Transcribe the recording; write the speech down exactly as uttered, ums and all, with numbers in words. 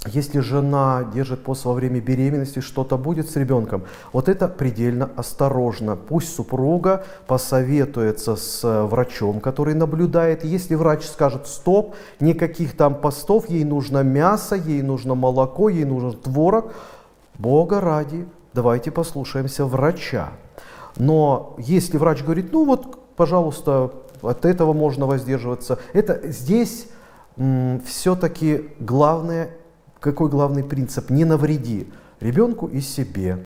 если жена держит пост во время беременности, что-то будет с ребенком. Вот это предельно осторожно. Пусть супруга посоветуется с врачом, который наблюдает. Если врач скажет стоп, никаких там постов, ей нужно мясо, ей нужно молоко, ей нужен творог, Бога ради, давайте послушаемся врача. Но если врач говорит, ну вот, пожалуйста, от этого можно воздерживаться, это здесь все-таки главное. Какой главный принцип? Не навреди ребенку и себе.